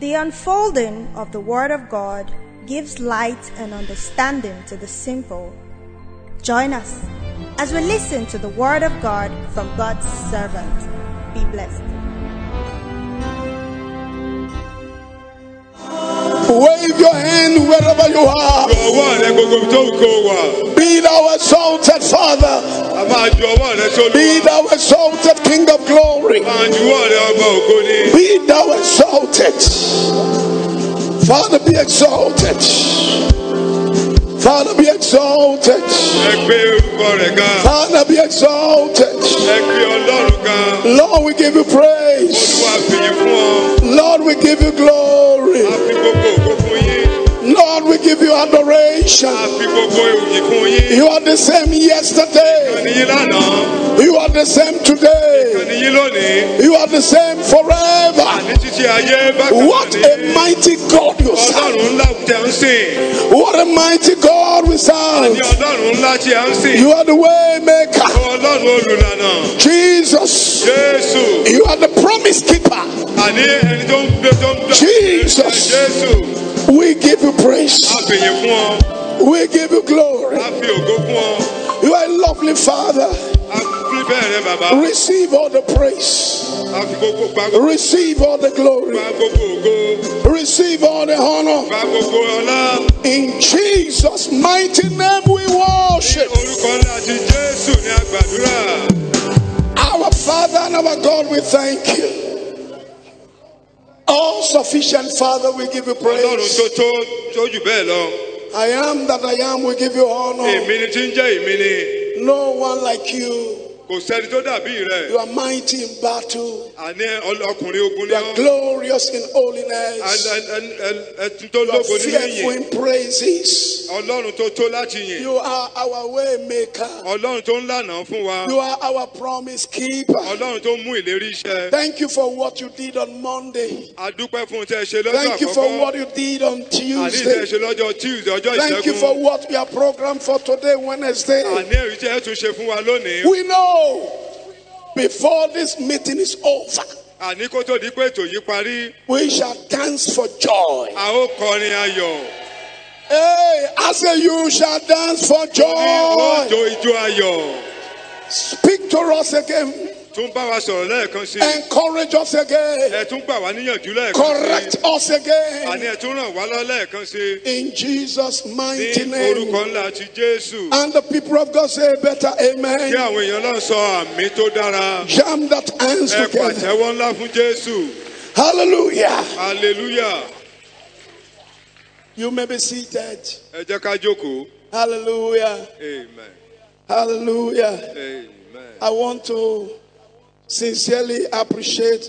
The unfolding of the Word of God gives light and understanding to the simple. Join us as we listen to the Word of God from God's servant. Be blessed. Wave your hand wherever you are. Be thou exalted, Father. Be thou exalted, King of glory. Be thou exalted. Father, be exalted. Father, be exalted. Father, be exalted. Lord, we give you praise. Lord, we give you glory. Lord, we give you adoration. You are the same yesterday. You are the same today. You are the same forever. What a mighty God you serve. What a mighty God we serve. You are the way maker. Jesus. You are the promise keeper. Jesus. We give you praise. We give you glory. You are a lovely Father. Receive all the praise. Receive all the glory. Receive all the honor. In Jesus' mighty name we worship. Our Father and our God, we thank you. All sufficient Father, we give you praise. I am that I am, we give you honor. No one like you. You are mighty in battle. You are glorious in holiness. You are fearful in praises. You are our way maker. You are our promise keeper. Thank you for what you did on Monday. Thank you for what you did on Tuesday. Thank you for what we are programmed for today, Wednesday. We know before this meeting is over, we shall dance for joy. Hey, I say you shall dance for joy. Speak to us again. Encourage us again. Correct us again. In Jesus' mighty name. And the people of God say better amen. Jam that hands together. Hallelujah. Hallelujah. You may be seated. Hallelujah. Amen. Hallelujah. Amen. I want to sincerely appreciate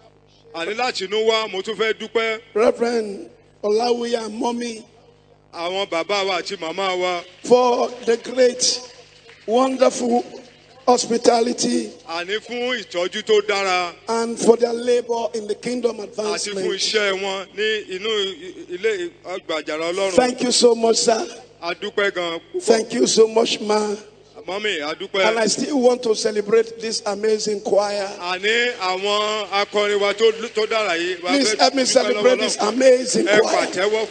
Reverend Olawiya and Mommy for the great, wonderful hospitality and for their labor in the kingdom advancement. Thank you so much, sir. Thank you so much, ma. And I still want to celebrate this amazing choir. Please help me celebrate this amazing choir.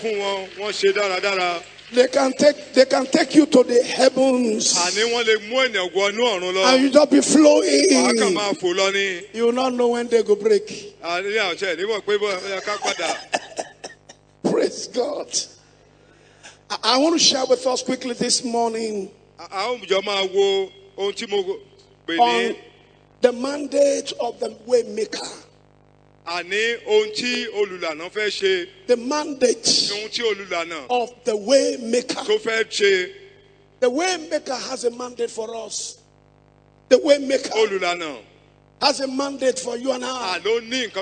They can take you to the heavens. And you just be flowing. You will not know when they go break. Praise God. I want to share with us quickly this morning on the mandate of the way maker. The mandate of the way maker. The way maker has a mandate for us. The way maker has a mandate for you and I. And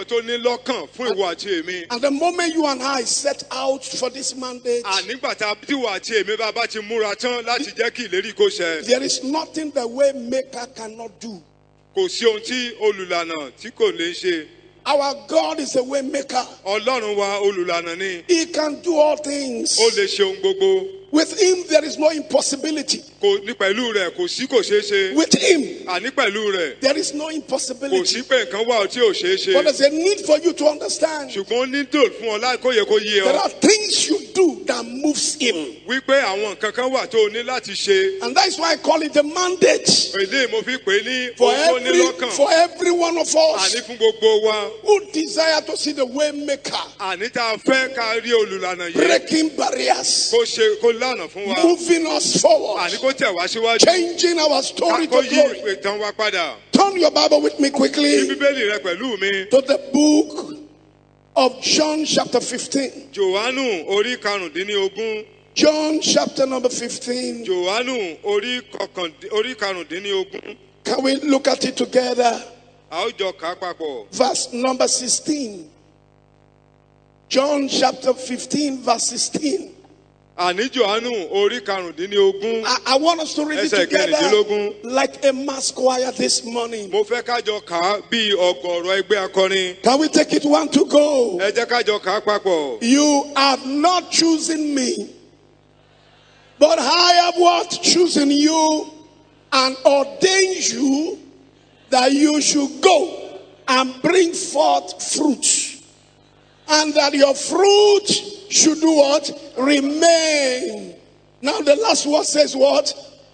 the moment you and I set out for this mandate, there is nothing the way maker cannot do. Our God is a way maker. He can do all things. With him there is no impossibility. Kò ní pẹ̀lú rẹ̀ kò sí kò ṣeé ṣe. With him Àní pẹ̀lú rẹ̀ there is no kò impossibility. sí pé nǹkan wà tí ò ṣeé ṣe. But there's a need for you to understand. Ṣùgbọ́n ó nílò fún ọ láì kó yẹ kó yé There ọ. are things you do that moves him. Wípé àwọn nǹkan kan wà tó o ní láti ṣe. And that's why I call it the mandate. Èlé mo fi pè é ní For ohun tó ní lọ́kàn. for every one of us Àní fún gbogbo wa. who desire to see the way maker Àní tá a fẹ́ ká rí olùlànà yìí. breaking barriers, Kó lànà fún wa. moving us forward, Àní kó tẹ̀ wá síwájú. changing our story Kó to yí glory. ìtàn wa padà. Turn your Bible with me Kí quickly Bíbélì rẹ pẹ̀lú mi. to the book of John chapter 15. Jòhánù orí karùndínlógún. John chapter number 15. Jòhánù orí karùndínlógún. Can we look at it together? A ó jọ kà á papọ̀. Verse number 16. John chapter 15 verse 16. Àní Jòhánù orí karùndínlógún. I want us to read it Ẹsẹ̀ together kẹrìndínlógún. like a mass choir this morning. Mo fẹ́ kájọ kà á bí ọ̀gọ̀rọ̀ ẹgbẹ́ akọrin. Can we take it one to go? Ẹ jẹ́ kájọ kà á papọ̀. You have not chosen me, but I have what? Chosen you and ordained you that you should go and bring forth fruit. And that your fruit should do what? Remain. Now the last word says what?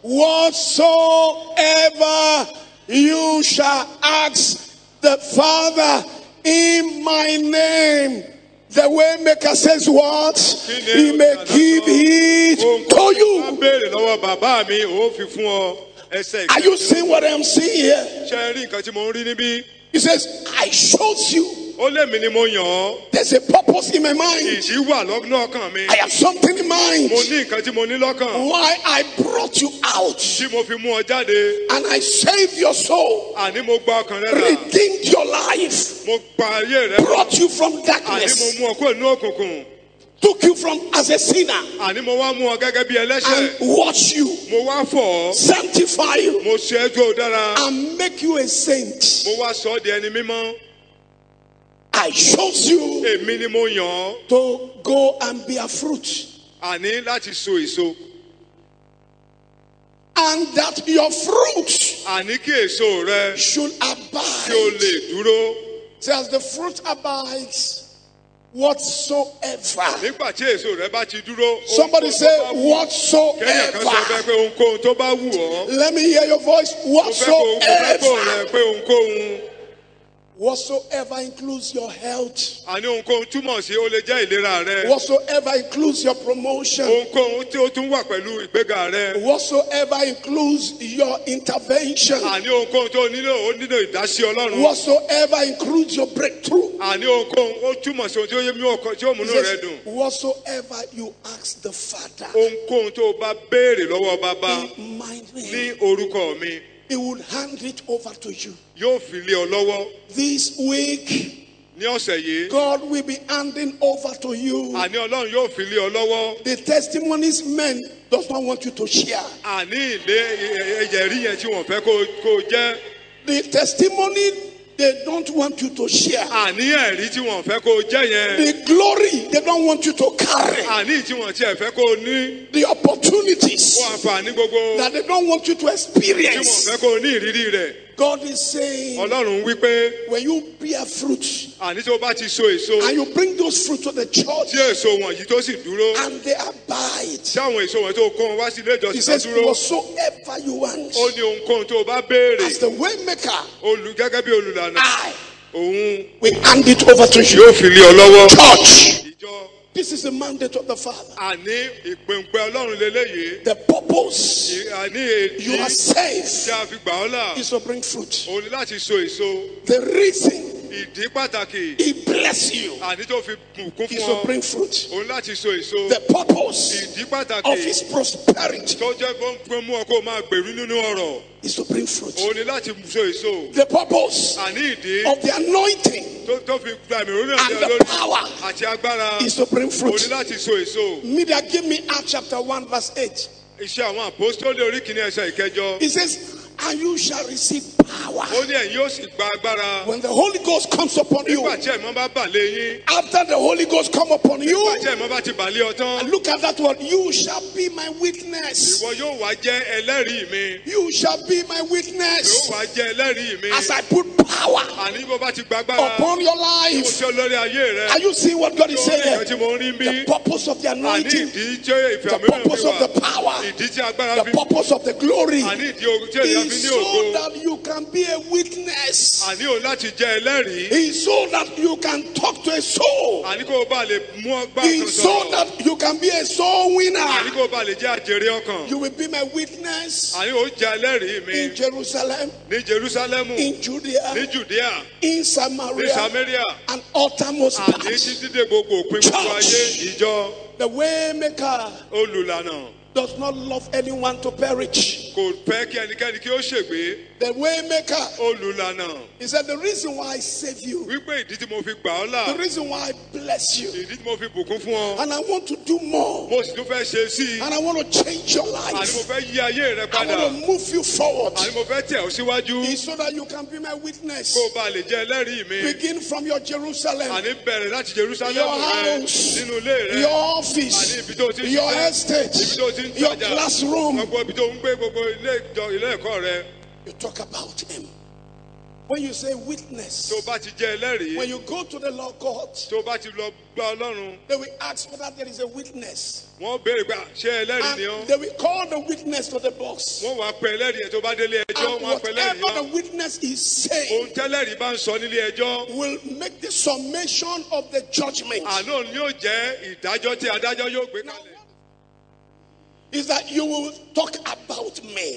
Whatsoever you shall ask the Father in my name. The Waymaker says what? He may give it to you. Are you seeing what I'm seeing here? He says, I chose you. There's a purpose in my mind. I have something in mind. Why I brought you out. And I saved your soul. Redeemed your life. Brought you from darkness. Took you from as a sinner. And wash you. Sanctify you. And make you a saint. I chose you to go and bear fruit. And that your fruit should abide. So as the fruit abides, whatsoever. Somebody say whatsoever. Let me hear your voice. Whatsoever. Whatsoever includes your health. Whatsoever includes your promotion. Whatsoever includes your intervention. Whatsoever includes your breakthrough. Whatsoever you ask the Father in my name, He will hand it over to you. This week, God will be handing over to you the testimonies men does not want you to share. The testimony they don't want you to share. The glory they don't want you to carry. The opportunities that they don't want you to experience. God is saying, when you bear fruit and you bring those fruit to the church and they abide, He says, whatsoever you want, as the way maker, I will hand it over to you. Church. This is the mandate of the Father. The purpose you are saved is to bring fruit. The reason He bless you is to bring fruit. The purpose of His prosperity is to bring fruit. The purpose of the anointing and the power is to bring fruit. Media, give me Acts chapter 1 verse 8. It says, and you shall receive power power. When the Holy Ghost comes upon you, after the Holy Ghost come upon you, and look at that word, you shall be my witness. You shall be my witness. As I put power upon your life. Are you seeing what God is saying? The purpose of the anointing, the purpose of the power, the purpose of the glory is so that you can be a witness. Is so that you can talk to a soul. Is so that you can be a soul winner. You will be my witness in Jerusalem, in Judea, in Samaria, and uttermost part. Church, the way maker does not love anyone to perish. The way maker, he said, the reason why I save you, the reason why I bless you, and I want to do more, and I want to change your life, I want to move you forward, is so that you can be my witness. Begin from your Jerusalem, your house, your office, your estate, your classroom. You talk about him. When you say witness, when you go to the law court, they will ask whether there is a witness. And they will call the witness to the box. And whatever the witness is saying will make the summation of the judgment. Is that you will talk about me.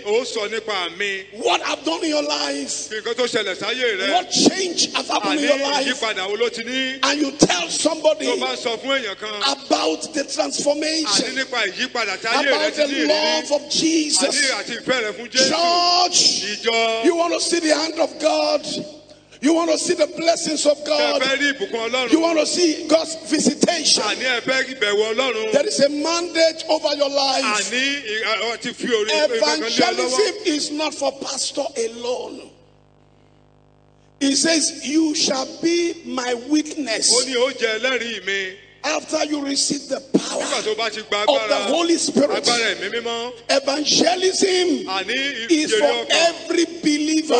What I've done in your life. What change has happened in your life. And you tell somebody about the transformation. About the love of Jesus. Church, you want to see the hand of God. You want to see the blessings of God. You want to see God's visitation. There is a mandate over your life. Evangelism is not for pastor alone. He says, you shall be my witness. After you receive the power of the Holy Spirit, evangelism is for every believer,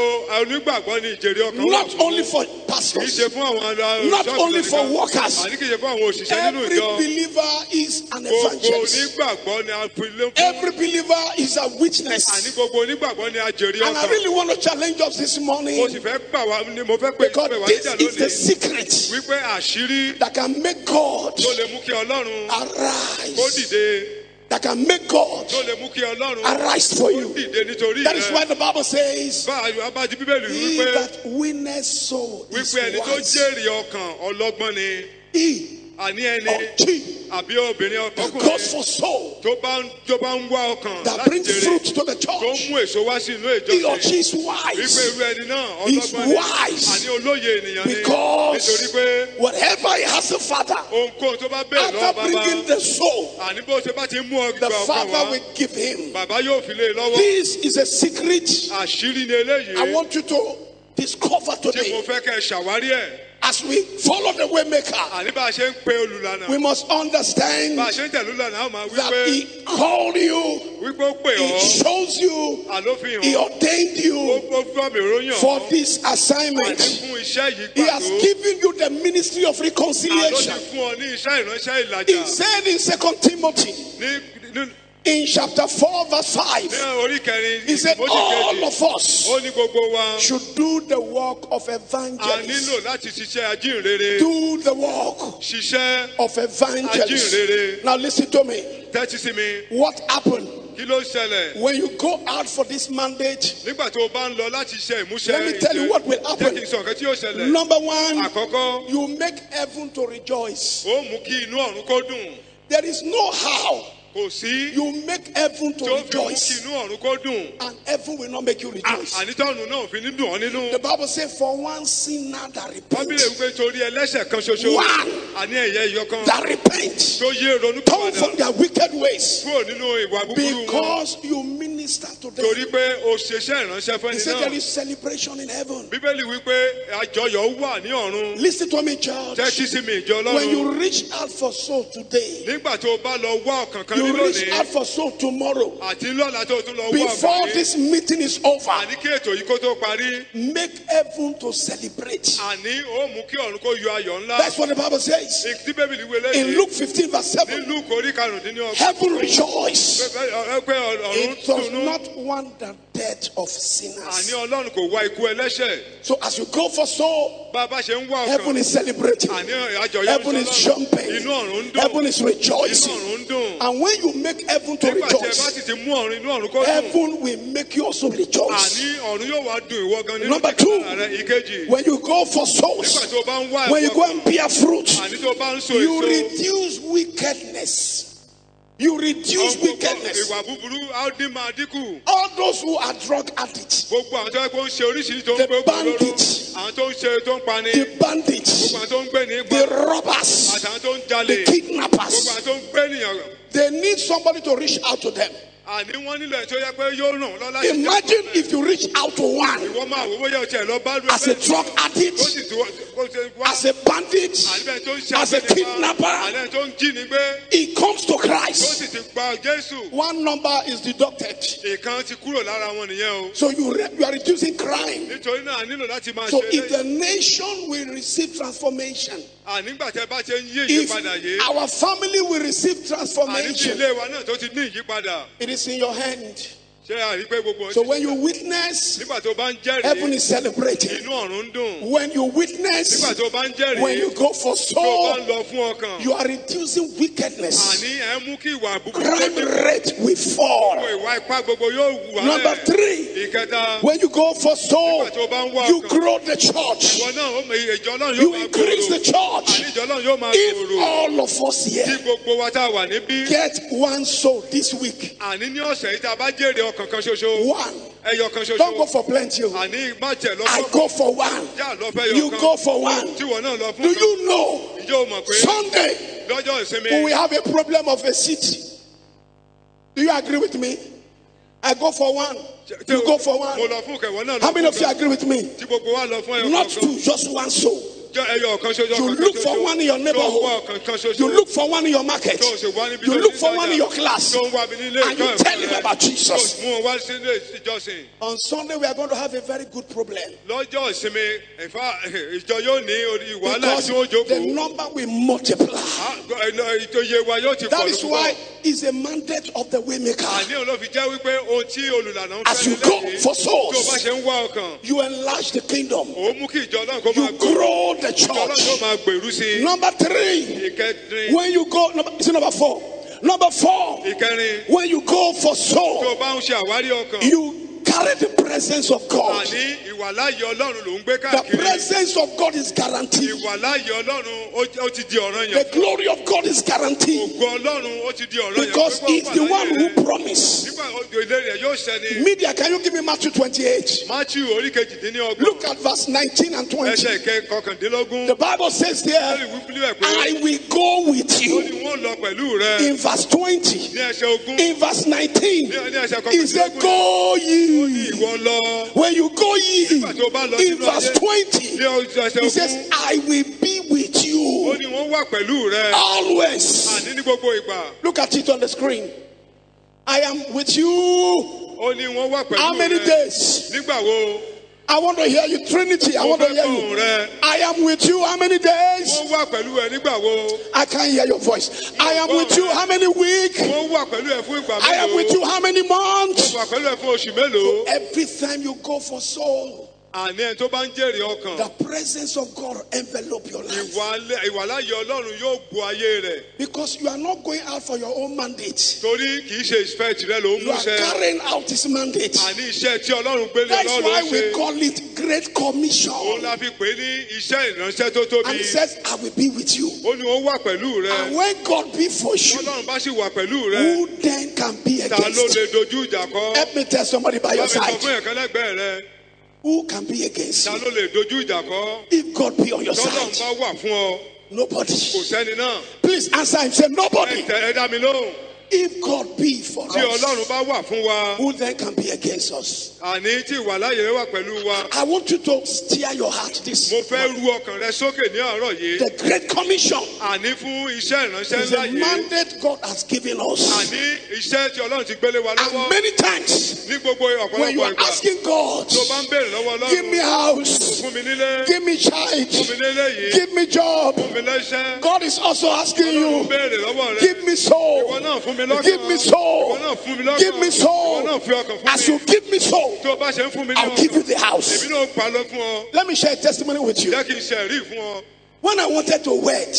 not only for pastors, not only for workers. Every believer is an evangelist. Every believer is a witness. And I really want to challenge us this morning, because this is the secret that can make God arise. That can make God arise for you. That is why the Bible says, he that winneth soul is wise. He or she that goes for soul, that brings fruit to the church, he or she is wise. He's wise because whatever he has the Father, after bringing the soul, the Father will give him. This is a secret I want you to discover today. As we follow the way maker, we must understand that he called you, he chose you, he ordained you for this assignment. He has given you the ministry of reconciliation. He said in 2 Timothy, in chapter 4 verse 5, he said all of us should do the work of evangelist. Do the work of evangelist. Now listen to me. What happened when you go out for this mandate? Let me tell you what will happen. Number one, you make heaven to rejoice. There is no how you make heaven to rejoice, and heaven will not make you rejoice. The Bible says, for one sinner that repents, one, that repent, turn from their wicked ways, because you minister to them. He said there is celebration in heaven. Listen to me, church. When you reach out for soul today, you reach out for soul tomorrow. Before this meeting is over, make heaven to celebrate. That's what the Bible says. In Luke 15 verse 7, heaven rejoiced. It does not want the death of sinners. So as you go for soul, heaven is celebrating. Heaven is jumping. Heaven is rejoicing. And when you make heaven to rejoice, heaven will make you also rejoice. Number two, when you go for souls, when you go and bear fruit, you reduce wickedness. You reduce wickedness. All those who are drug addicts, the bandits, the robbers, the kidnappers, they need somebody to reach out to them. Imagine if you reach out to one as a drug addict, as a bandit, as a kidnapper. He comes to Christ. One number is deducted. So you are reducing crime. So if the nation will receive transformation, if our family will receive transformation, it is in your hand. So when you witness, heaven is celebrating. When you witness, when you go for soul, you are reducing wickedness. Crime rate will fall. Number three, when you go for soul, you grow the church. You increase the church. If all of us here get one soul this week, one. Don't go for plenty. I go for one. You go for one. Do you know Sunday we will have a problem of a seat? Do you agree with me? I go for one. You go for one. How many of you agree with me? Not two, just one soul. You look for one in your neighborhood. You look for one in your market. You look for one in your class. And you tell him about Jesus. On Sunday we are going to have a very good problem. Because the number will multiply. That is why it's a mandate of the Waymaker. As you go for souls, you enlarge the kingdom. You grow the church. Number three, when you go, number four. Number four, when you go for soul, you carry the presence of God. The presence of God is guaranteed. The glory of God is guaranteed. Because He's the one who promised. Media, can you give me Matthew 28? Look at verse 19 and 20. The Bible says there, I will go with you. In verse 20. In verse 19, He said, go ye. When you go ye, in verse 20, He says, I will be with you always. Look at it on the screen. I am with you. How many days? I want to hear you, Trinity. I want to hear you. I am with you. How many days? I can't hear your voice. I am with you. How many weeks? I am with you. How many months? So every time you go for soul, the presence of God envelop your life. Because you are not going out for your own mandate. You are carrying out His mandate. That's why we call it Great Commission. And He says, I will be with you. And when God be for you, who then can be against you? Help me tell somebody by your side. Who can be against you? If God be on your side, Nobody. Kò sẹ́ni náà. Please answer him. Say nobody. Ẹ dá mi lóhùn. If God be for Tí us, Ọlọ́run bá wà fún wa. who then can be against us? Àní tí ìwàláyé rẹ̀ wà pẹ̀lú wa. I want you to steer your heart this Mo fẹ́ morning. ru ọkàn rẹ sókè ní àárọ̀ yìí. The Great Commission Àní fún iṣẹ́ ìránṣẹ́ is ńlá a yìí. mandate God has given us. Àní iṣẹ́ tí Ọlọ́run ti gbélé wa And lọ́wọ́. many times, Ní gbogbo when you ọ̀pọ̀lọpọ̀ are ìgbà. asking God, Tó bá ń béèrè lọ́wọ́ give me Ọlọ́run. house, Fún mi nílé. give me Fún child, mi nílé yìí. give me job. Fún mi lẹ́ṣẹ́. God is also asking Ọlọ́run you, béèrè lọ́wọ́ rẹ. give me soul, Ìwọ náà fún mi lọ́kàn. give me soul, Ìwọ náà fún mi lọ́kàn. give me Ìwọ soul. náà fi ọkàn fún As mi. you give me soul, Tó o bá ṣe ń fún mi ní I'll give you ọkàn. the house. Èmi náà pa lọ fún ọ. Let me share a testimony with you. Jẹ́ kí n ṣe ẹ̀rí fún ọ. When I wanted to wed,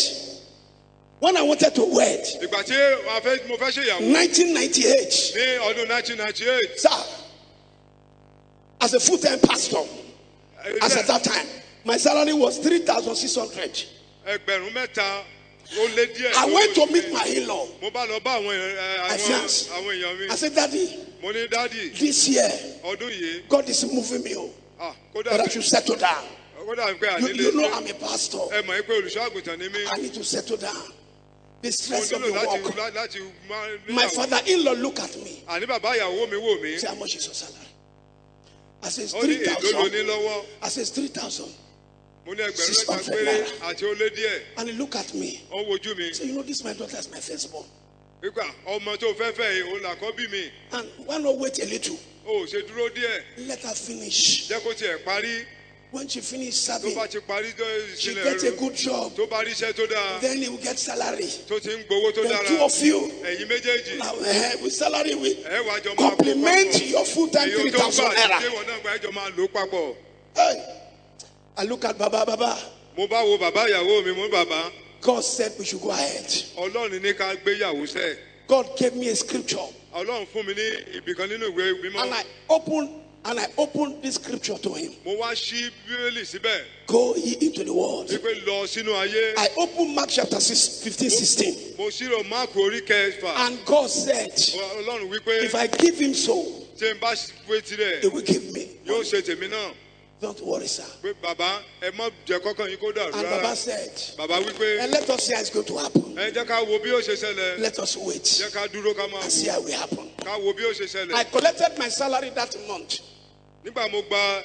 Ìgbà tí mo fẹ́ ṣe ìyàwó 1998, ní ọdún 1998. sir, as a full-time pastor, as at that time, my salary was 3,600. Ẹgbẹ̀rún mẹ́ta ó lé díẹ̀. I went to meet my in-law, Mo bá lọ bá my fiance. àwọn èèyàn mi. I said, Daddy, Mo ní dádì this year, ọdún yìí. God is moving me, Kódà that I should settle down. pé You know ànílé I'm a pastor. ẹ mọ̀ pé olùṣọ́ àgùntàn ni mí. I need to settle down. The Mo stress of nílò the work. láti máa My níyàwó. father-in-law looked at me. Àní bàbá ìyàwó mi wò mí. Say, how much is your salary? I said, Ó ní èlò ló ní 3,000. lọ́wọ́. I said, 3,000. Mo ní ẹgbẹ̀rún mẹ́ta péré àti ó lé díẹ̀. And he looked at me. Ó wojú mi. Say, you know, this my daughter is my firstborn. Pípa ọmọ tó fẹ́ fẹ́ yìí òun làkọ́bí mi. And why not wait a little? O ò ṣe dúró díẹ̀. Let her finish. Jẹ́ kó tiẹ̀ parí. When she finished Tó serving, bá ti parí she sílẹ̀ gets a rẹ̀. good job. Tó bá rí iṣẹ́ tó dáa. Then he will get salary. Tó ti ń gbowó tó The dára. two of you, Ẹ̀yin méjèèjì. now, with salary, we Ẹ wá jọ máa kó complement papọ̀. your full-time Èyí tó 3,000 gbà naira. ṣé wọn náà gba ẹjọ́ máa lò ó papọ̀. Hey, I look at Baba. Mo bá wo bàbá ìyàwó mi, mo ní bàbá. God said we should go ahead. Ọlọ́run ní ká gbéyàwó sẹ́. God gave me a scripture. Ọlọ́run fún mi ní ibìkan nínú ìwé mímọ́. And I opened this scripture to him. Mo wá ṣí Bíbélì síbẹ̀. Go ye into the world. Wípé lọ sínú ayé. I opened Mark chapter 6, 15, 16. Mo ṣírò Máàkù orí kẹfà. And God said, Ọlọ́run wípé if I give him soul, tí n bá wé tirẹ̀, he will give me. yóò ṣe tèmi náà. Don't worry, sir. Pé bàbá ẹ má jẹ́ kọ́kàn yín kó dàrú And rárá. Baba said, Bàbá wípé and let us see how it's going to happen. ẹ jẹ́ ká wo bí ó ṣe ṣẹlẹ̀. Let us wait Jẹ́ ká dúró ká máa and see wò. how it will happen. Ká wo bí ó ṣe ṣẹlẹ̀. I collected my salary that month. Nígbà mo gba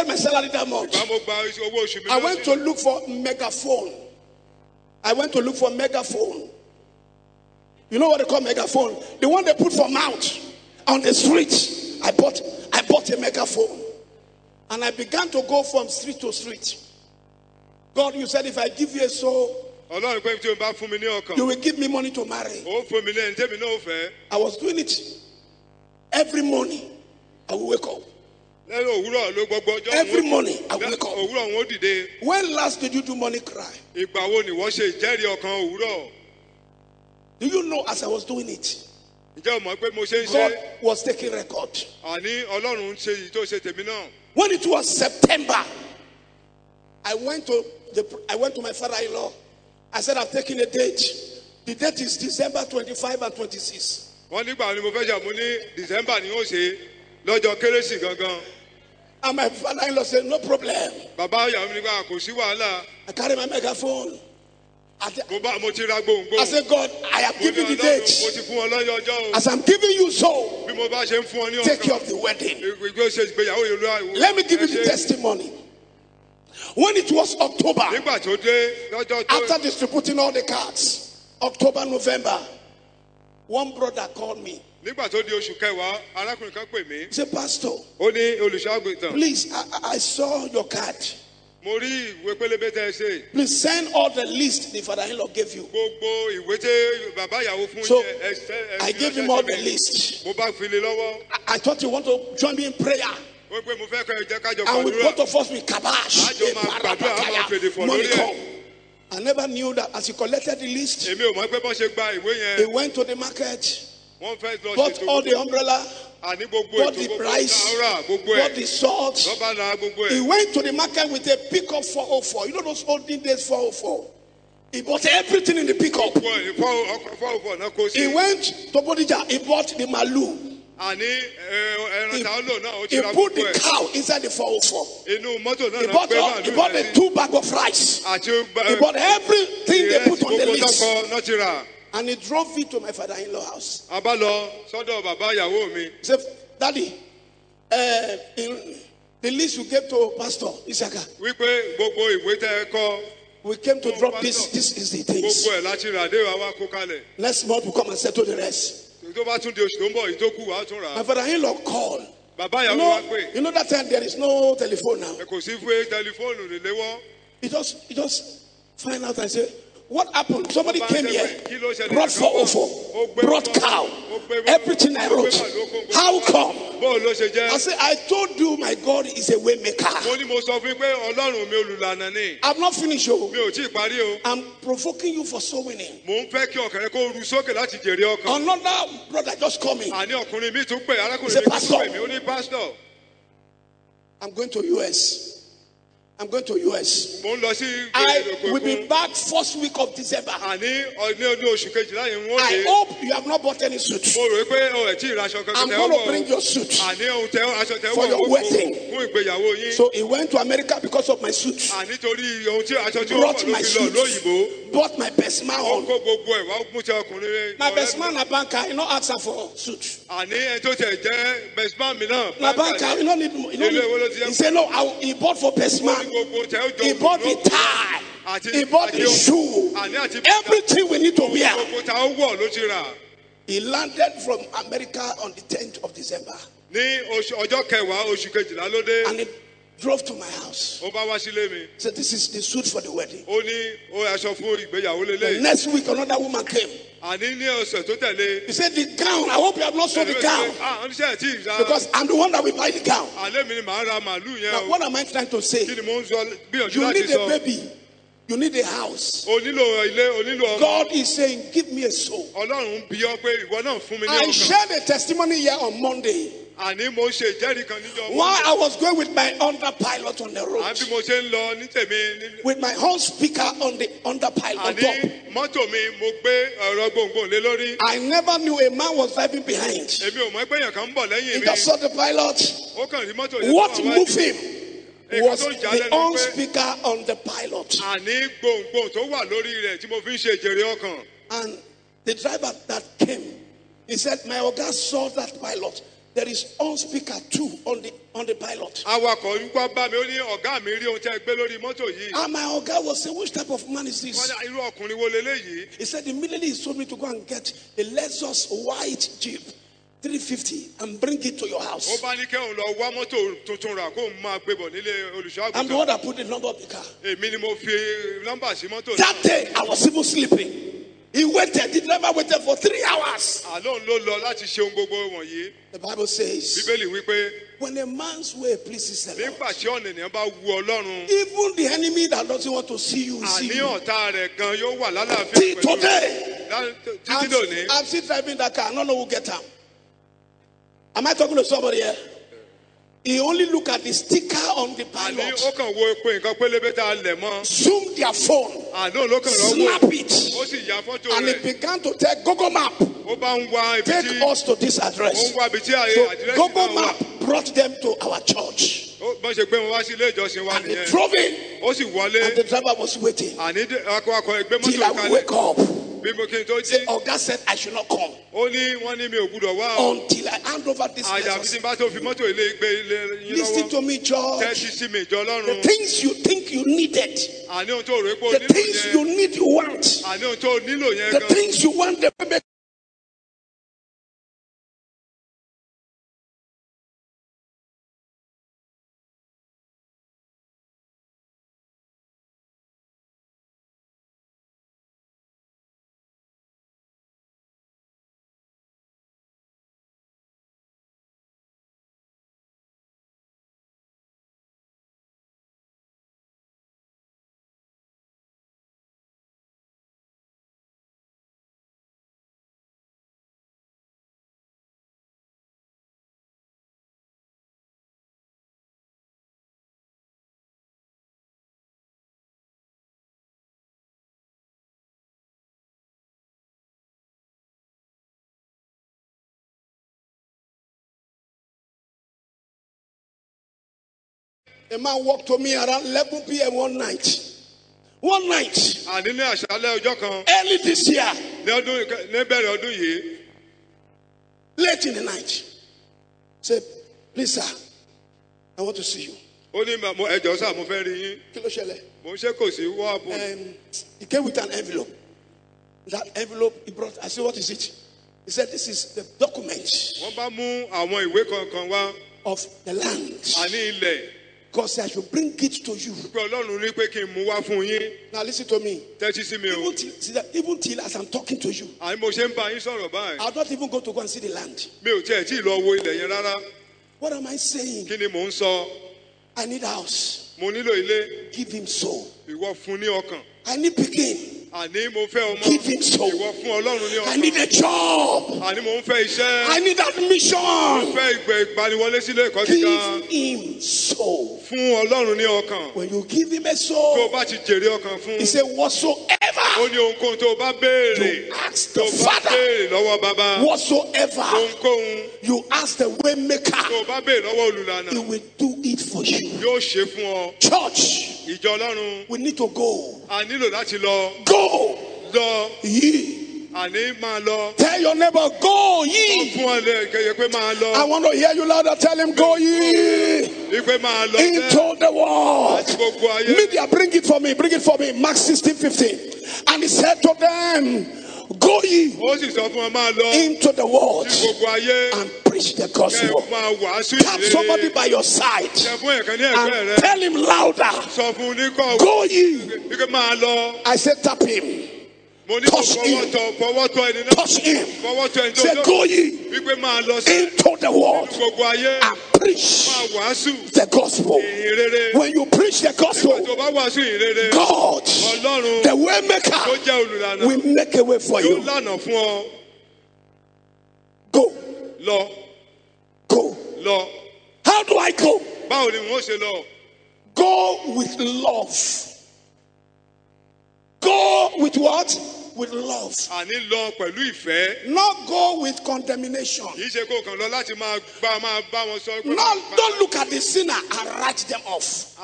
owó oṣù mi I went to look for megaphone. You know what they call megaphone? The one they put for mouth on the street. I bought a megaphone. And I began to go from street to street. God, you said if I give you a soul, Ọlọ́run pé tí o bá fún mi ní ọkàn. you will give me money to marry. Ó fún mi lẹ́yìn tẹ́mi náà fẹ́. I was doing it every morning. I will wake up. Lẹ́yìn òwúrọ̀ ló gbogbo ọjọ́. Every morning I will wake up. Òwúrọ̀ wọn ó dìde. When last did you do money cry? Ìgbà wo ni wọ́n ṣe ìjẹ́rìí ọkàn òwúrọ̀? Do you know as I was doing it, Ǹjẹ́ o mọ̀ pé mo ṣe ń God ṣe? was taking record. Àní Ọlọ́run ń ṣe èyí tó ṣe tèmi náà. When it was September, I went to my father-in-law. I said, I've taken a date. The date is December 25 and 26. Wọ́n nígbà ni mo fẹ́ ṣàmú ní December ni ó ṣe lọ́jọ́ Kérésì gangan. And my father-in-law said, no problem. Bàbá ìyàwó mi nígbà kò sí wàhálà. I carry my megaphone. Mo ti ra gbohùngbohùn. I said, God, I have given the Mo date. ti fún ọ lọ́jọ́ ọjọ́ o. As I'm giving you so, Bí mo bá ṣe ń fún ọ ní take care ọkàn. of the wedding. Ìgbé ṣe ìgbéyàwó yìí ló. Let me give you the testimony. When it was October, Nígbà tó dé lọ́jọ́ tó. after distributing all the cards, October, November, one brother called me. Nígbà tó di oṣù kẹwàá, arákùnrin kan pè mí. He said, Pastor, Ó ní olùṣọ́àgùntàn. please, I saw your card. Mo rí ìwé pélébé tẹ́ ẹ ṣe. Please send all the list the father-in-law gave you. Gbogbo ìwé tí bàbá ìyàwó fún So, yẹ I gave him all the list. Mo bá fi lé lọ́wọ́. I thought you want to join me in prayer. Ó pé mo fẹ́ kẹ́ ẹ jẹ́ kájọ And with gbàdúrà. both of us, we kabash. Àjọ máa gbàdúrà, á máa fèdè fọ̀ Money lórí ẹ̀. come. I never knew that as he collected the list, Èmi ò mọ̀ pé bọ́n ṣe gba ìwé he yẹn. went to the market, Wọ́n fẹ́ lọ bought ṣètò all the umbrella, àní gbogbo bought ètò the gbogbo price, náírà gbogbo bought ẹ̀. the salt. Wọ́n bá ra gbogbo He ẹ̀. went to the market with a pickup 404. You know those olden days 404? He bought everything in the pickup. Ọkọ̀ fọ́ọ̀fọ̀ náà kó He sí. went to Bodija. He bought the malu. Àní ẹran tá a lò náà ó ti He ra put gbogbo the ẹ̀. cow inside the 404. Inú mọ́tò náà He náà bought, gbé he màálù bought rẹ̀ the sí. 2 bags of rice. Àti He bought everything And he drove it to my father-in-law house. A bá lọ sọ́dọ̀ bàbá ìyàwó mi. He said, Daddy, in the list you gave to Pastor Isaka, Wípé gbogbo ìwé tẹ́ ẹ kọ. we came to drop this. This is the things. Gbogbo ẹ̀ láti rà dé wa wá kó kalẹ̀. Next month we come and settle the rest. Tó bá tún di oṣù tó ń bọ̀, ìtókù wàá tún rà. My father-in-law called. Bàbá ìyàwó wa pè. You know that time there is no telephone now. Ẹ kò sí fún tẹlifóònù léléwọ́. He just find out and say, what happened? Somebody came here, brought 404, brought cow, everything I wrote. How come? I said, I told you my God is a way maker. I'm not finished. I'm provoking you for soul winning. Another brother just called me. He said, Pastor, I'm going to US. I will be back first week of December. I hope you have not bought any suit. I'm going to bring your suit for your wedding. So he went to America because of my suit. Brought my suit. Bought my best man on. My best man, a banker, he not ask for suit. My banker, he don't need. He said no. He bought for best man. He bought the tie. He bought the shoe. Everything we need to wear. He landed from America on the 10th of December. And he drove to my house. Said, this is the suit for the wedding. The next week, another woman came. He said, the gown, I hope you have not sold the gown. Because I'm the one that will buy the gown. Now, what am I trying to say? You need a baby. You need a house. God is saying, give me a soul. I shared a testimony here on Monday. While I was going with my underpilot on the road, with my whole speaker on the underpilot top, I never knew a man was driving behind. He just saw the pilot. What moved him was the on speaker on the pilot. And the driver that came, he said, my Oga saw that pilot. There is on speaker 2 on the pilot. And my Oga was saying, which type of man is this? He said, immediately he told me to go and get a Lexus white Jeep 350 and bring it to your house. I'm the one that put the number of the car. That day, I was even sleeping. He waited. The driver waited for 3 hours. The Bible says, when a man's way pleases the Lord, even the enemy that doesn't want to see you, see you. See, today, I'm still driving that car. I don't know who get out. Am I talking to somebody here? He only look at the sticker on the pilot. Zoom their phone. Snap it. And it began to tell Google Map, take us to this address. So Google Map brought them to our church. And he drove in. And the driver was waiting till I wake up. Say, Oga said I should not come until I hand over this message. Listen to me, George. The things you think you needed, the things you need, you want, the things you want, the baby. A man walked to me around 11 p.m. one night One night. Early this year. Late in the night. Say, please, sir, I want to see you. He came with an envelope. That envelope he brought, I said, what is it? He said, this is the document of the land. Because I should bring it to you. Now listen to me. Even till as I'm talking to you, I'll not even go to go and see the land. What am I saying? I need a house. Give him soul. I need picking. Give him soul. I need a job. I need admission. Give him soul. When you give him a soul, he said, whatsoever you ask the Father, whatsoever you ask the way maker, he will do it for you. Church, we need to go. Go ye. Tell your neighbor, go ye. I want to hear you louder. Tell him, go ye into the world. Media, bring it for me. Bring it for me. Mark 16:15. And he said to them, go ye into the world and preach the gospel. Tap somebody by your side and tell him louder, go ye. I said tap him. Touch him. Touch him. Say, go ye into the world and preach the gospel. When you preach the gospel, God, the way maker, will make a way for you. Go. Go. How do I go? Go with love. Go with what? With love. Not go with condemnation. Not, don't look at the sinner and write them off.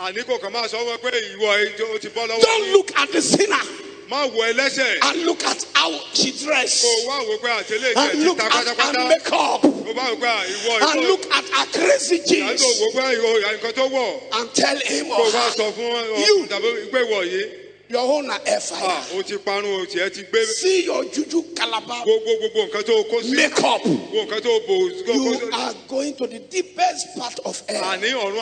Don't look at the sinner and look at how she dressed, and look at her makeup, and look at her crazy jeans, and tell him or her, your own air fire. See your juju calabar makeup. You are going to the deepest part of hell.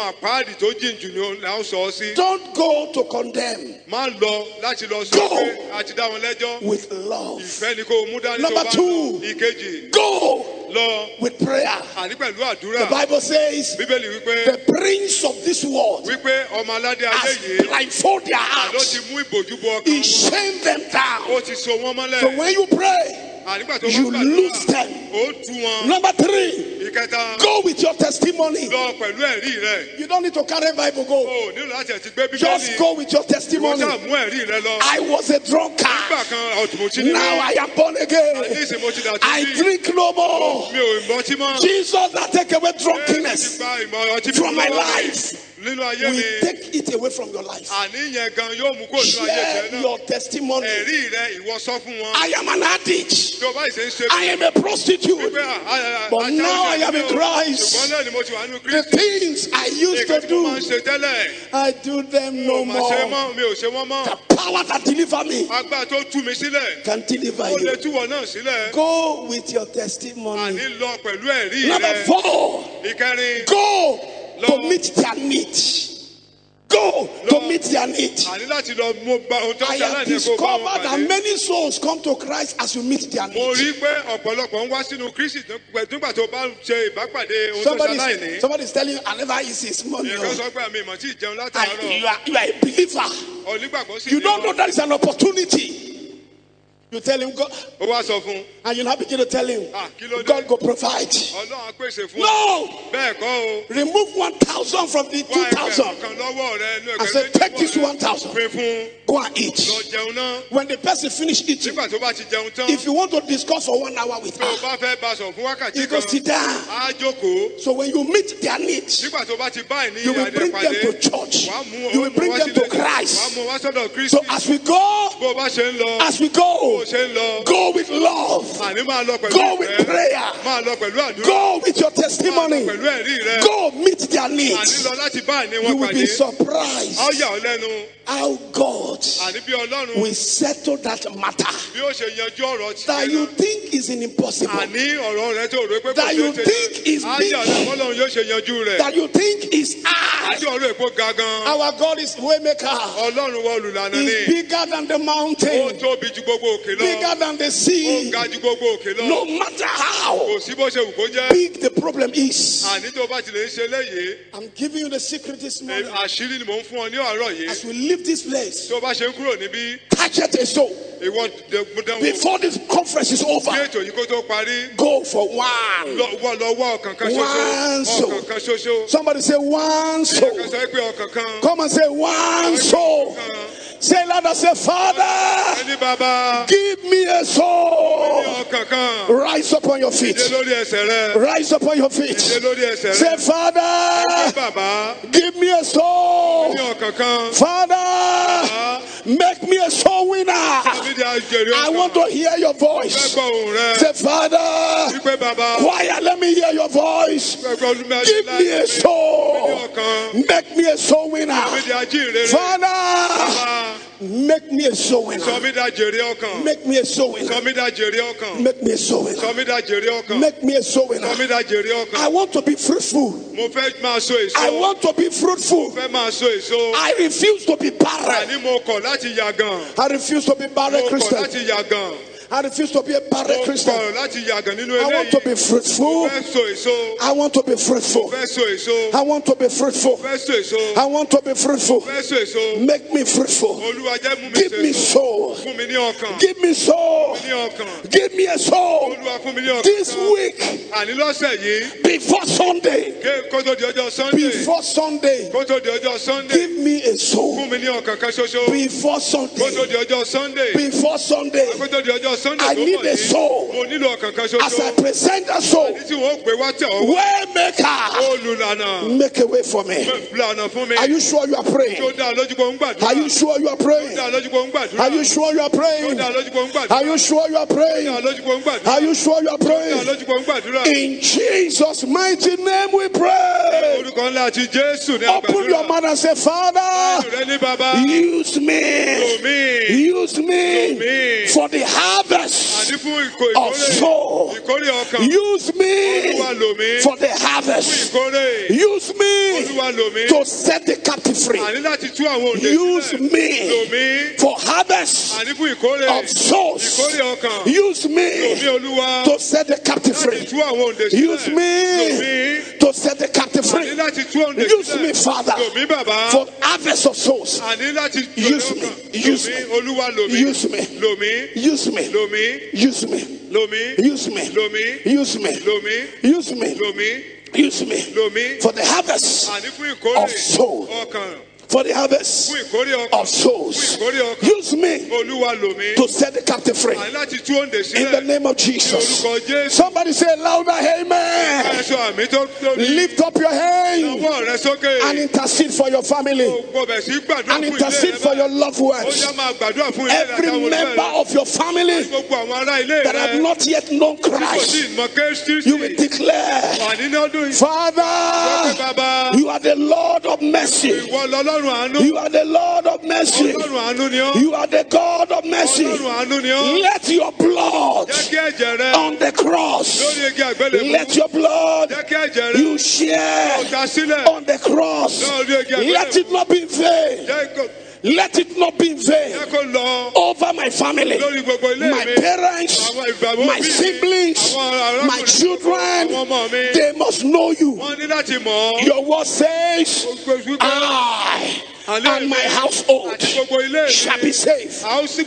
Don't go to condemn. Go with love. Number 2, go with prayer. The Bible says the prince of this world has blindfolded their hearts. He shamed them down. So when you pray, you lose them. Number 3, go with your testimony. You don't need to carry Bible. Go. Just go with your testimony. I was a drunkard. Now I am born again. I drink no more. Jesus that take away drunkenness from my life. We take it away from your life. Share your testimony. I am an addict. I am a prostitute. But now I am in Christ. The things I used to do, I do them no more. The power that deliver me can deliver you. Go with your testimony. Number 4, go to meet their needs. Go to meet their needs. I have discovered that many souls come to Christ as you meet their needs. Somebody is telling you, I never eat his money. And you are a believer. You don't know that is an opportunity. You tell him God. And you now begin to tell him, God will provide. No! Remove 1,000 from the 2,000. And say, take this 1,000. Go and eat. When the person finish eating, if you want to discuss for 1 hour with her, you go sit down. So when you meet their needs, you will bring them to church. You will bring them to Christ. So as we go, go with love, go with prayer, go with your testimony, go meet their needs. You will be surprised how God will settle that matter that you think is impossible, that you think is big, that you think is hard. Our God is waymaker. He's bigger than the mountain, bigger than the sea. No matter how big the problem is, I'm giving you the secret this morning. As we leave this place, catch it a soul. Before this conference is over, go for one soul. Somebody say one soul. Come and say one soul. Say louder, say, Father, give me a soul. Rise up on your feet. Rise up on your feet. Say, Father, give me a soul. Father, make me a soul winner. I want to hear your voice. Say, Father, choir, let me hear your voice. Give me a soul. Make me a soul winner. Father, make me a soul winner. Make me a soul winner. Make me a soul winner. Make me a soul winner. I want to be fruitful. I want to be fruitful. I refuse to be barren. I refuse to be barren Christian. I refuse to be a barren Christian. I want to be fruitful. I want to be fruitful. I want to be fruitful. I want to be fruitful. Make me fruitful. Give me soul. Give me soul. Give me a soul. This week, before Sunday, before Sunday, give me a soul. Before Sunday, before Sunday, I need a soul. As I present a soul, way maker, make a way for me. Are you sure you are praying? Are you sure you are praying? Are you sure you are praying? Are you sure you are praying? Are you sure you are praying? In Jesus' mighty name we pray. Open your mouth and say, Father, use me. Use me for the harvest of soul. Use me for the harvest. Use me to set the captive free. Use me for harvest of souls. Use me to set the captive free. Use me to set the captive free. Use me, Father, for harvest of souls. Use me. Use me. Use me. Use me. Use me. Use me. Use me. Use me. Use me for the harvest of souls. For the harvest of souls. Use me to set the captive free. In the name of Jesus. Somebody say louder, amen. Lift up your hand and intercede for your family. And intercede for your loved ones. Every member of your family that have not yet known Christ, you will declare, Father, you are the Lord of mercy. You are the Lord of mercy. You are the God of mercy. Let your blood on the cross, let your blood you share on the cross, let it not be vain. Let it not be in vain over my family, my parents, my siblings, my children. They must know you. Your word says, I and my household shall be saved.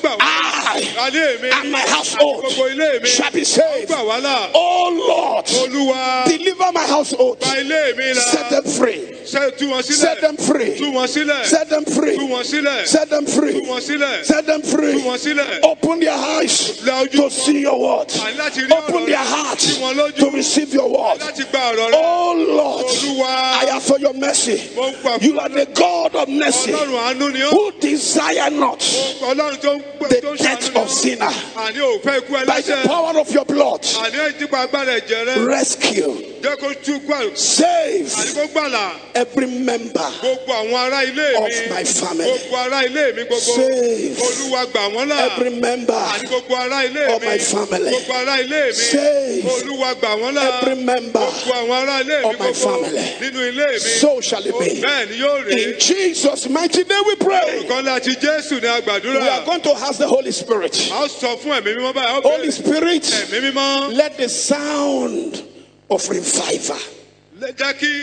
I and my household shall be saved. Oh Lord, deliver my household. Set them free. Set them free. Set them free. Set them free. Set them free. Open their eyes to see your word. Open their hearts to receive your word. Oh Lord, I ask for your mercy. You are the God of mercy, who desire not the death of sinner. By the power of your blood, rescue, save every member of my family. Save every member of my family. Save every member of my family. So shall it be. In Jesus' mighty name we pray. We are going to ask the Holy Spirit. Holy Spirit, let the sound of revival, let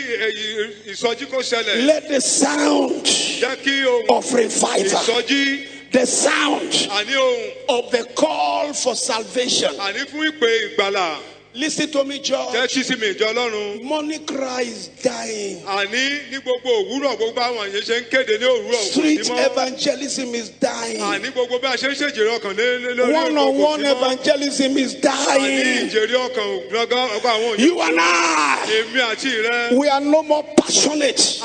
the sound of revival, the sound of the call for salvation. Listen to me, John. Money cry is dying. Street evangelism is dying. One-on-one evangelism is dying. You and I, we are no more passionate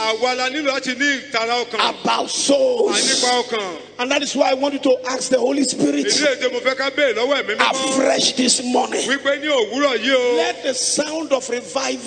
about souls. And that is why I want you to ask the Holy Spirit afresh this morning. Let the sound of revival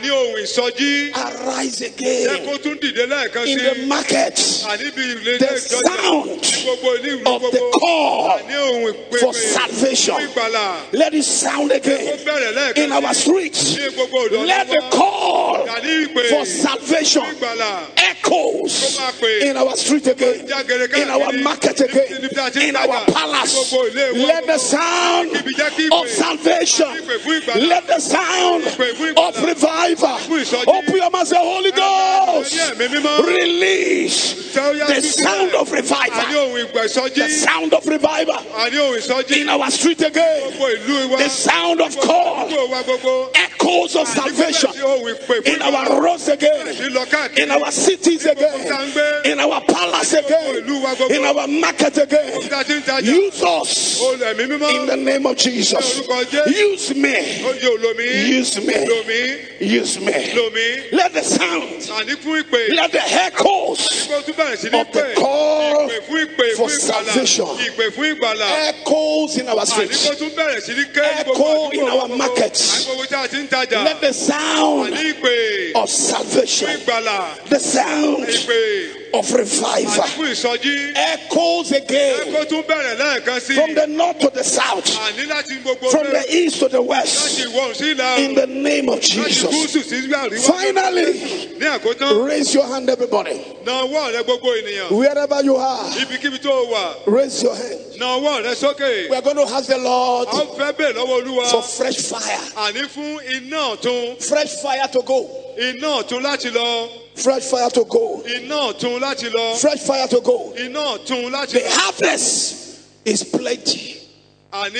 arise again in the markets. The sound of the call for salvation, let it sound again in our streets. Let the call for salvation echoes in our street again, in our market again, in our palace. Let the sound of salvation, let the sound of revival, open your mouth, say, Holy Ghost, release the sound of revival, the sound of revival in our street again, the sound of call, echoes of salvation in our roads again, in our cities again, in our palace again, in our market again. Use us in the name of Jesus. Use me. Use me. Use me. Let the sound, let the echoes of the call for salvation echoes in our streets, echo in our markets. Let the sound of salvation, the sound of revival echoes again from the north to the south, from the east to the west, in the name of Jesus. Finally, raise your hand, everybody. Wherever you are, raise your hand. We are going to ask the Lord for fresh fire. Fresh fire to go. Fresh fire to go. Fresh fire to go. The harvest is plenty, but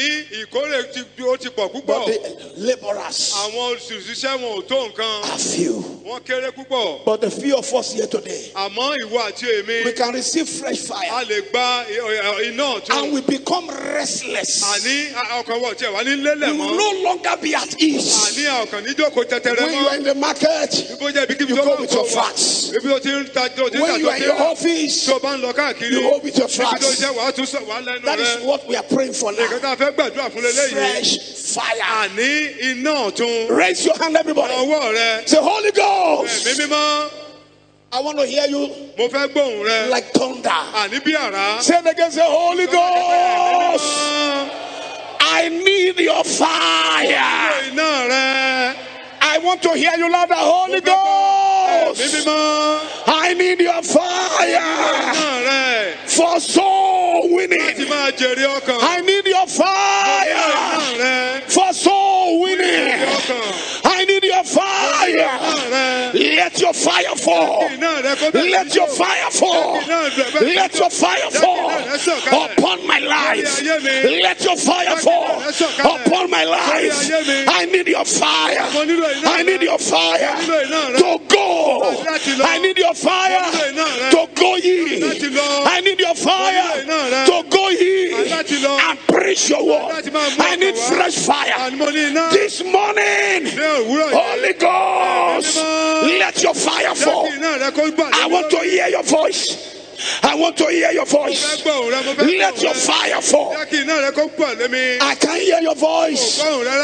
the laborers are few. But the few of us here today, we can receive fresh fire and we become restless. We will no longer be at ease. When you are in the market, you go with your facts. When you are in your office, you go with your facts. That is what we are praying for now. Fresh fire. Raise your hand, everybody. Say, Holy Ghost, I want to hear you like thunder. Say it again. Say, Holy Ghost, I need your fire. I want to hear you louder. Holy Ghost, I need your fire. For soul winning. I need your fire. For soul winning. I need your fire. Let your fire fall. Let your fire fall. Let your fire fall upon my life. Let your fire fall upon my life. I need your fire. I need your fire to go. I need your fire to go ye. I need your fire to go ye and preach your word. I need fresh fire this morning. Holy Ghost, let your fire fall. I want to hear your voice. I want to hear your voice. Let your fire fall. I can't hear your voice.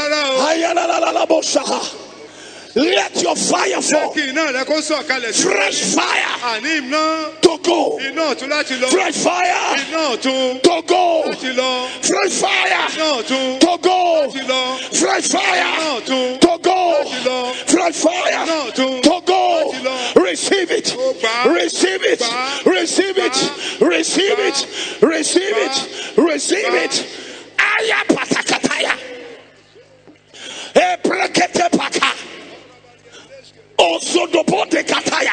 Let your fire fall. Fresh fire to go. Fresh fire to go. Fresh fire to go. Fresh fire to go. Fresh fire to go. Receive it. Receive it. Receive it. Receive it. Receive it. Receive it. Aya patakataya. E brekete paka. Also the bote kataya.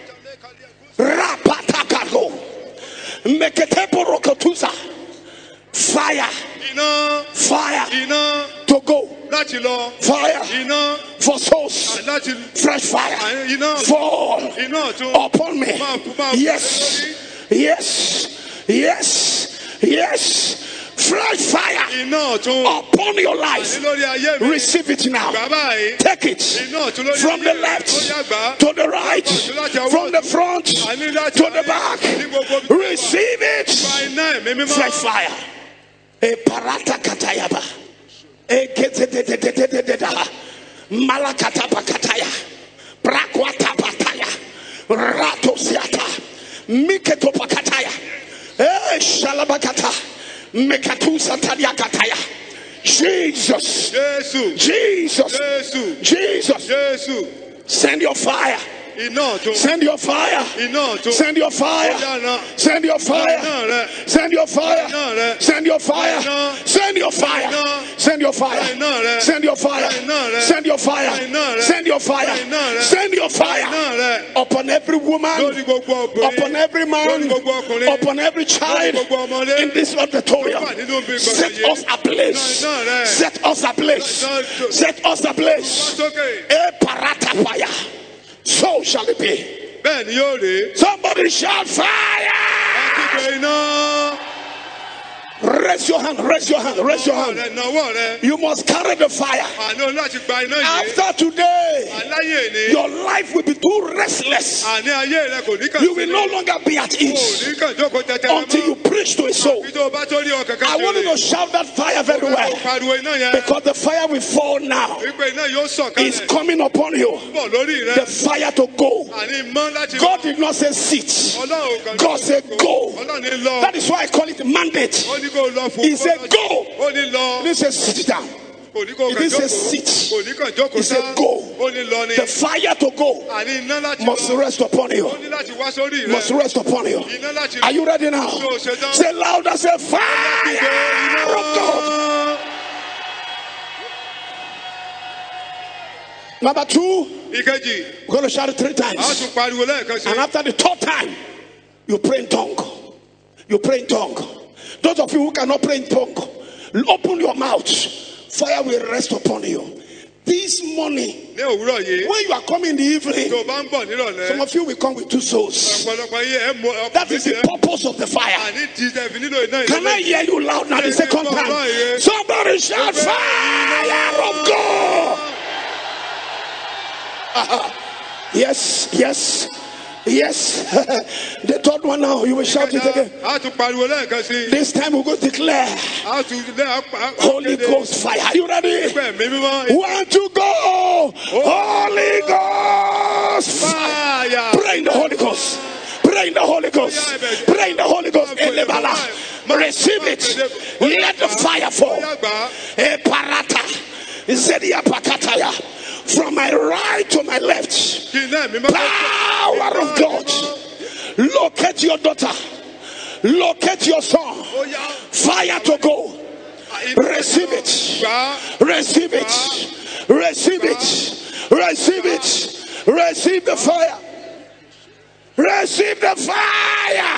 Rapatakago. Meketepo rokotuza. Fire. Fire. To go. Fire. For souls. Fresh fire. Fall upon me. Yes. Yes. Yes. Yes. Fresh fire upon your life. Receive it now. Take it from the left to the right, from the front to the back. Receive it. Fresh fire. A parata katayaba. A keteteta. Malakata pakataya. Brakwata pataya. Ratosiata. Miketo pakataya. Eh shalabakata. Mekatusa taliakataya. Jesus. Jesus. Jesus. Send your fire. Send your fire. Send your fire. Send your fire. Send your fire. Send your fire. Send your fire. Send your fire. Send your fire. Send your fire. Send your fire. Send your fire upon every woman, upon every man, upon every child in this auditorium. Set us ablaze. Set us ablaze. Set us ablaze. A parata fire. So shall it be. Somebody shout fire. Raise your hand, raise your hand, raise your hand. You must carry the fire. After today, your life will be too restless. You will no longer be at ease until you preach to a soul. I want you to shout that fire very well, because the fire will fall now. It's coming upon you. The fire to go. God did not say sit. God said go. That is why I call it mandate. He said go. He said sit down. He didn't say sit. He said go. The fire to go must rest upon you. Must rest upon you. Are you ready now? Say louder. Say fire of God. Number 2, we're going to shout it 3 times. And after the 3rd time, you pray in tongue. You pray in tongue. Those of you who cannot pray in tongue, open your mouth. Fire will rest upon you. This morning, when you are coming in the evening, some of you will come with 2 souls. That is the purpose of the fire. Can I hear you loud now the 2nd time? Somebody shout fire of God. Yes, yes. Yes. The 3rd one now, you will shout it again. This time we're going to declare Holy Ghost fire. Are you ready? 1, 2, go. Holy Ghost fire. Pray in the Holy Ghost. Pray in the Holy Ghost. Pray in the Holy Ghost. Receive it. Let the fire fall. Parata. Zedia pakataya. From my right to my left, power of God. Locate your daughter. Locate your son. Fire to go. Receive it. Receive it. Receive it. Receive it. Receive the fire. Receive the fire.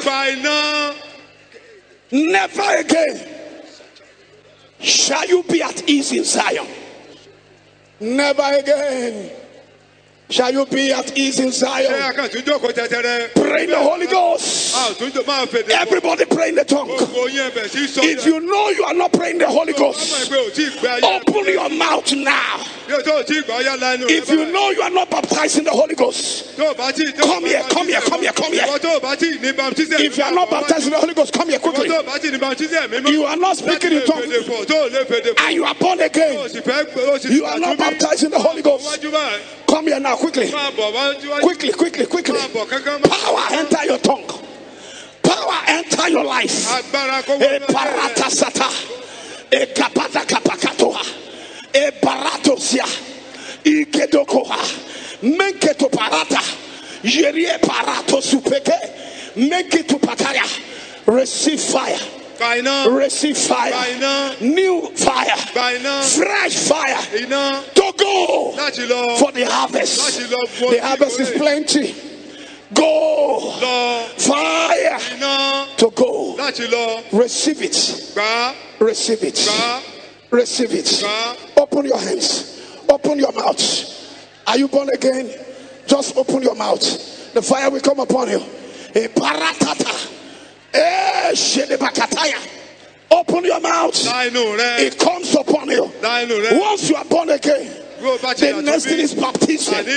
Never again shall you be at ease in Zion. Never again shall you be at ease in Zion. Pray in the Holy Ghost. Everybody pray in the tongue. If you know you are not praying the Holy Ghost, open your mouth now. If you know you are not baptized in the Holy Ghost, come here, come here, come here, come here. If you are not baptized in the Holy Ghost, come here quickly. You are not speaking in tongues and you are born again. You are not baptized in the Holy Ghost. Come here now, quickly. Quickly, quickly, quickly. Power enter your tongue. Power enter your life. E parata sata. E kapata kapakatoa. E baratosia. I kedokoha. Menketo parata. Jerie parato supeke. Menketo pataya. Receive fire. Receive fire. New fire. Fresh fire. To go for the harvest. The harvest is plenty. Go. Fire to go. Receive it. Receive it. Receive it. Open your hands. Open your mouth. Are you born again? Just open your mouth. The fire will come upon you. A paratata. Open your mouth. It comes upon you. Once you are born again, the next thing is baptism.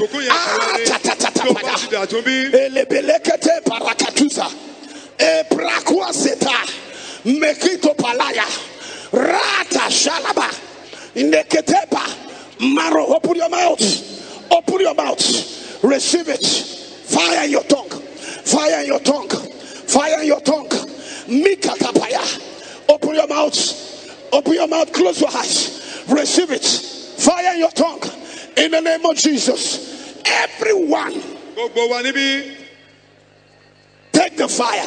Mekito palaya rata shalaba neketepa maro. Open your mouth. Open your mouth. Receive it. Fire in your tongue. Fire in your tongue. Fire in your tongue. Mikatapaya. Open your mouth. Open your mouth. Close your eyes. Receive it. Fire in your tongue. In the name of Jesus. Everyone. Take the fire.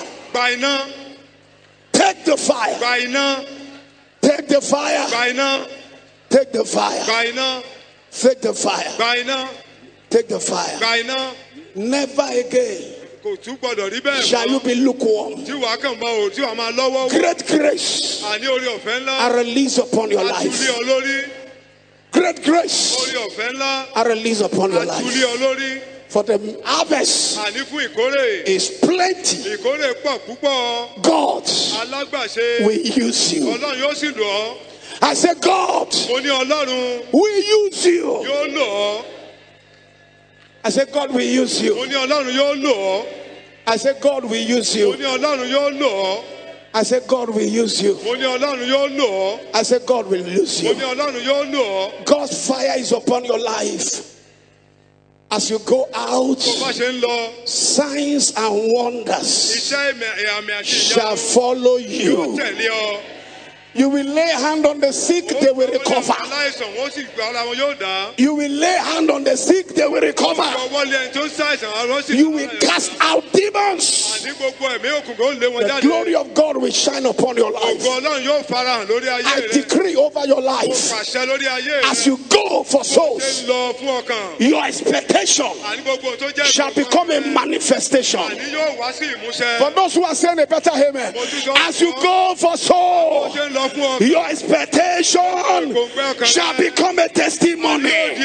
Take the fire. Take the fire. Take the fire. Take the fire. Take the fire. Never again shall you be lukewarm. Great grace are released upon your life. Great grace are released upon your life. For the harvest is plenty. God will use you. I said God will use you. I said God will use you. I said God will use you. I said God will use you. I said God will use you. God's fire is upon your life. As you go out, signs and wonders shall follow you. You will lay hand on the sick, they will recover. You will lay hand on the sick, they will recover. You will cast out demons. The glory of God will shine upon your life. I decree over your life, as you go for souls, your expectation shall become a manifestation. For those who are saying a better amen, as you go for souls, your expectation shall become a testimony.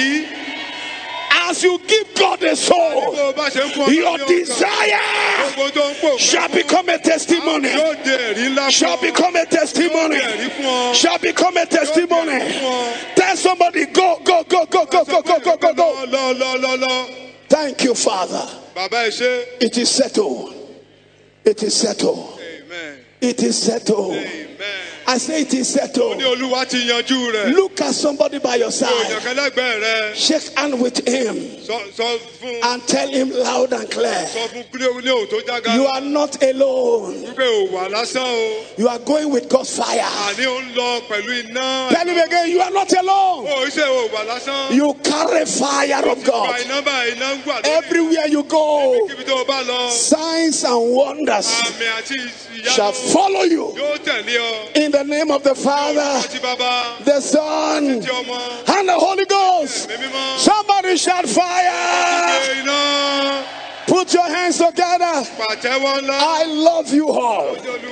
As you give God a soul, your desire shall become a testimony. Shall become a testimony. Shall become a testimony. Tell somebody, go, go, go, go, go, go, go, go, go, go. Thank you, Father. It is settled. It is settled. It is settled. I say it is settled. Look at somebody by your side. Shake hand with him and tell him loud and clear. You are not alone. You are going with God's fire. Tell him again, you are not alone. You carry fire of God. Everywhere you go, signs and wonders shall follow you. In the name of the Father, the Son, and the Holy Ghost. Somebody shout fire. Put your hands together. I love you all.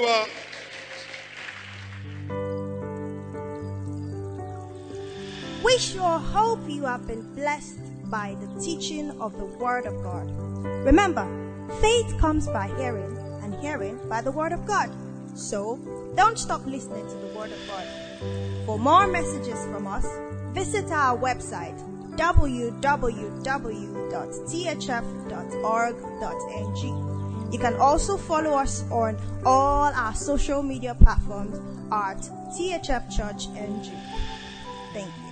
We sure hope you have been blessed by the teaching of the Word of God. Remember, faith comes by hearing, and hearing by the Word of God. So, don't stop listening to the Word of God. For more messages from us, visit our website www.thf.org.ng. You can also follow us on all our social media platforms at THF Church NG. Thank you.